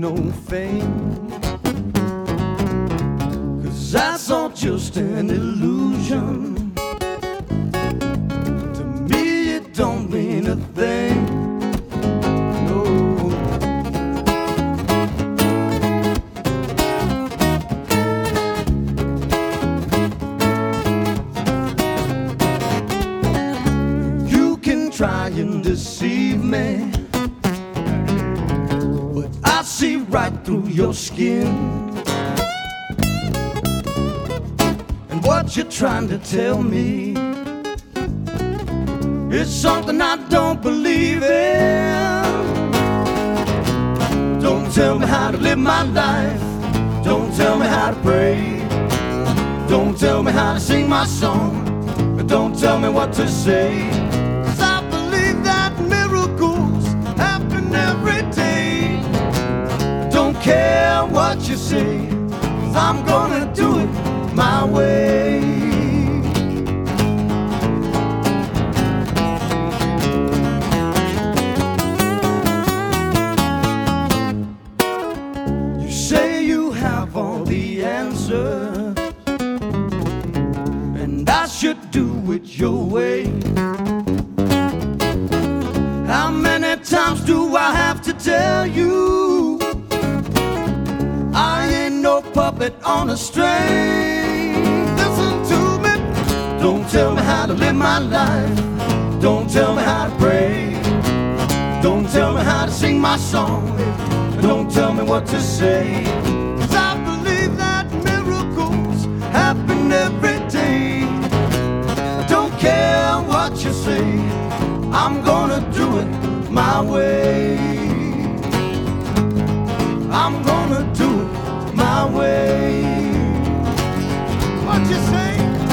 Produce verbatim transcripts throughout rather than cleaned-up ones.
no fame, 'cause that's all just an illusion. To me it don't mean a thing. No. You can try and deceive me, but I see right through your skin. And what you're trying to tell me is something I don't believe in. Don't tell me how to live my life. Don't tell me how to pray. Don't tell me how to sing my song. But don't tell me what to say. 'Cause I believe that miracles happen every day. Don't care what you say, 'cause I'm gonna do it my way. You say you have all the answers, and I should do it your way. How many times do I have to tell you I ain't no puppet on a string? Listen to me. Don't tell me how to live my life. Don't tell me how to pray. Don't tell me how to sing my song. Don't tell me what to say. 'Cause I believe that miracles happen every day. I don't care what you say, I'm gonna do it my way. I'm gonna do it my way. What you say?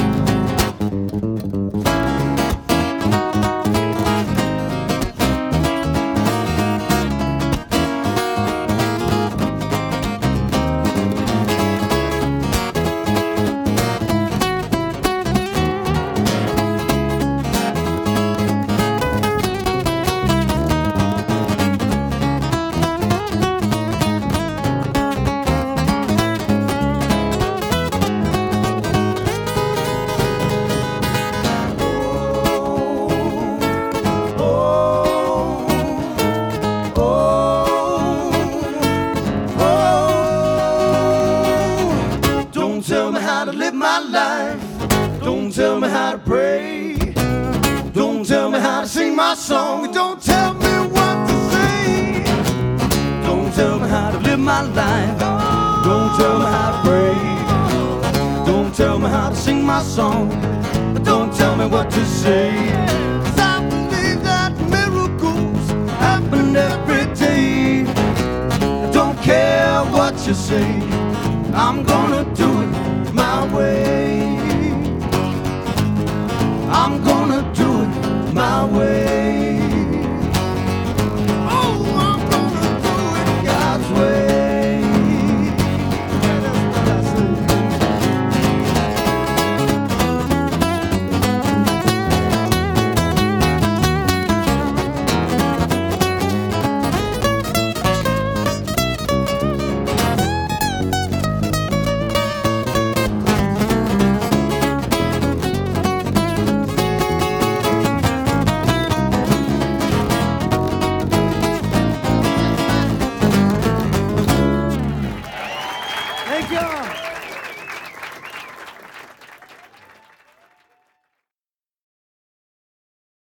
Don't tell me how to live my life. Don't tell me how to pray. Don't tell me how to sing my song. Don't tell me what to say. Don't tell me how to live my life. Don't tell me how to pray. Don't tell me how to sing my song. Don't tell me what to say. 'Cause I believe that miracles happen every day. I don't care what you say, I'm gonna do it my way. I'm gonna